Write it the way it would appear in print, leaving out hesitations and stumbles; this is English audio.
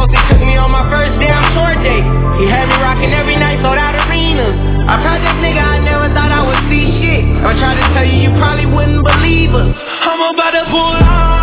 He took me on my first damn tour date. He had me rocking every night, sold out arenas. I told this nigga I never thought I would see shit. I tried to tell you, you probably wouldn't believe us. I'm about to pull out.